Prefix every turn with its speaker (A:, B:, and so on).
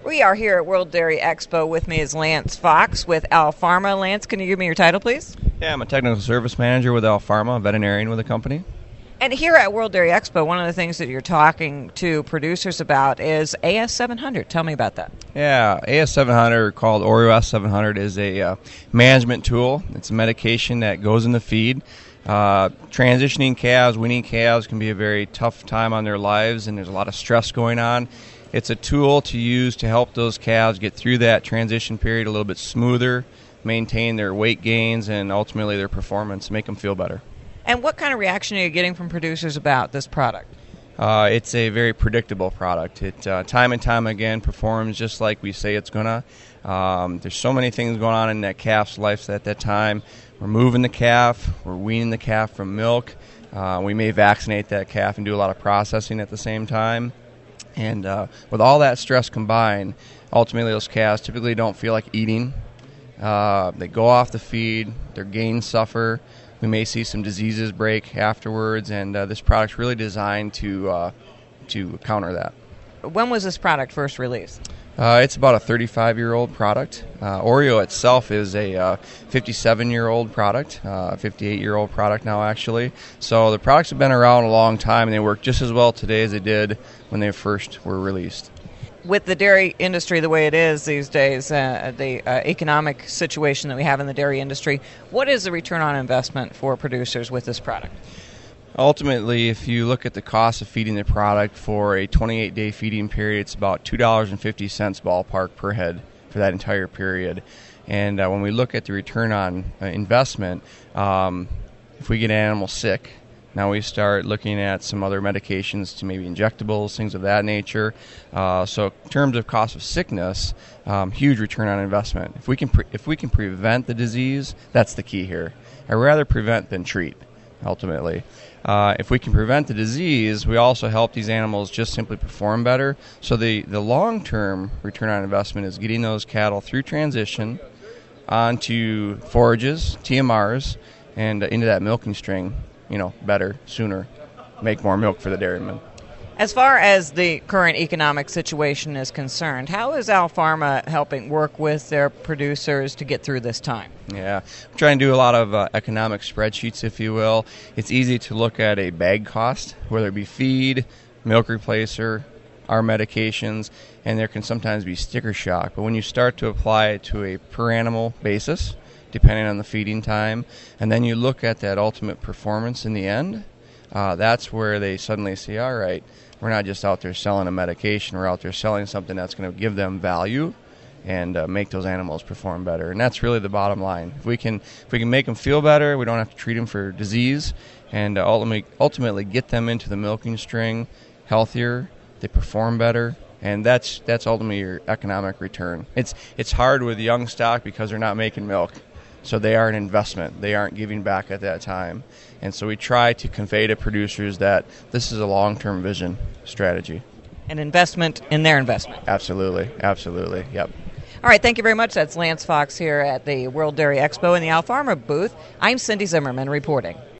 A: We are here at World Dairy Expo. With me is Lance Fox with Alpharma. Lance, can you give me your title, please?
B: Yeah, I'm a technical service manager with Alpharma, a veterinarian with the company.
A: And here at World Dairy Expo, one of the things that you're talking to producers about is AS700. Tell me about that.
B: Yeah, AS700, called Oreo S700, is a management tool. It's a medication that goes in the feed. Transitioning calves, weaning calves can be a very tough time on their lives, and there's a lot of stress going on. It's a tool to use to help those calves get through that transition period a little bit smoother, maintain their weight gains, and ultimately their performance, make them feel better.
A: And what kind of reaction are you getting from producers about this product?
B: It's a very predictable product. It time and time again performs just like we say it's going to. There's so many things going on in that calf's life at that time. We're moving the calf, we're weaning the calf from milk. We may vaccinate that calf and do a lot of processing at the same time. And with all that stress combined, ultimately those calves typically don't feel like eating. They go off the feed, their gains suffer. We may see some diseases break afterwards, and this product's really designed to counter that.
A: When was this product first released?
B: It's about a 35-year-old product. Oreo itself is a 57-year-old product, 58-year-old product now, actually. So the products have been around a long time, and they work just as well today as they did when they first were released.
A: With the dairy industry the way it is these days, the economic situation that we have in the dairy industry, what is the return on investment for producers with this product?
B: Ultimately, if you look at the cost of feeding the product for a 28-day feeding period, it's about $2.50 ballpark per head for that entire period. And when we look at the return on investment, if we get an animal sick, now we start looking at some other medications to maybe injectables, things of that nature. So in terms of cost of sickness, huge return on investment. If we can prevent the disease, that's the key here. I'd rather prevent than treat, ultimately. If we can prevent the disease, we also help these animals just simply perform better. So the long-term return on investment is getting those cattle through transition onto forages, TMRs, and into that milking string, better, sooner, make more milk for the dairyman.
A: As far as the current economic situation is concerned, how is Alpharma helping work with their producers to get through this time?
B: Yeah, we're trying to do a lot of economic spreadsheets, if you will. It's easy to look at a bag cost, whether it be feed, milk replacer, our medications, and there can sometimes be sticker shock. But when you start to apply it to a per animal basis, depending on the feeding time, and then you look at that ultimate performance in the end, that's where they suddenly see, all right, we're not just out there selling a medication, we're out there selling something that's going to give them value and make those animals perform better. And that's really the bottom line. If we can make them feel better, we don't have to treat them for disease, and ultimately get them into the milking string healthier, they perform better, and that's ultimately your economic return. It's hard with young stock because they're not making milk. So they are an investment. They aren't giving back at that time. And so we try to convey to producers that this is a long-term vision strategy.
A: An investment in their investment.
B: Absolutely. Absolutely. Yep.
A: All right. Thank you very much. That's Lance Fox here at the World Dairy Expo in the Alpharma booth. I'm Cindy Zimmerman reporting.